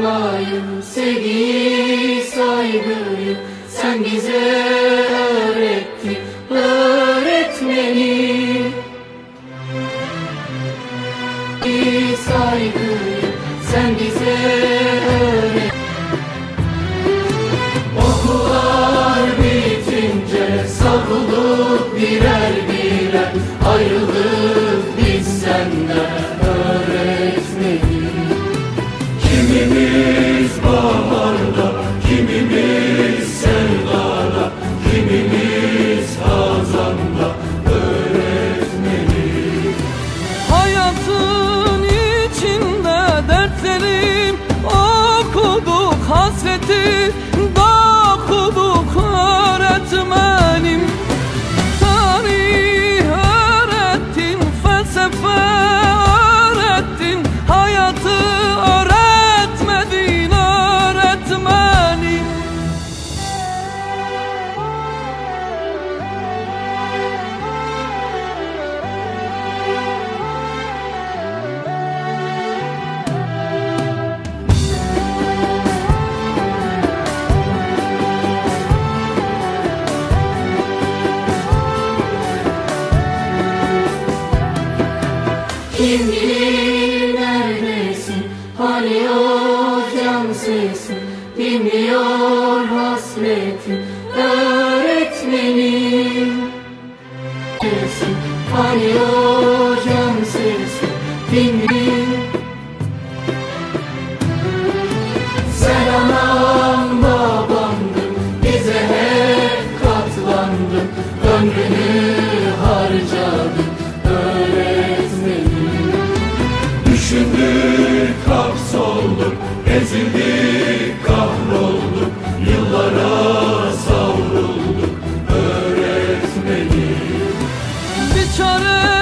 Durmayı, sevgiyi, saygıyı sen bize öğrettin öğretmenim. Saygıyı sen bize öğrettin. Okullar bitince savrulduk birer birer, ayrıldık biz senden öğretmenim. Kimimiz baharda, kimimiz sevdada, kimimiz hazanda öğretmenim. Hayatın içinde dertlerim okuduk, hasreti dokuduk öğretmenim. Tarih öğrettin, felsefe öğrettin, hayatı öğretmedin öğretmenim. Kim bilir neredesin, hani o can sesin, dinmiyor hasretin öğretmenim. Hani o can sesin, dinmiyor. Sen anam babamdın, bize hep katlandın, ömrünü harcadın öğretmenim. Düşündük, hapsolduk, ezildik, kahrolduk, yıllara savrulduk öğretmenim. Bir çare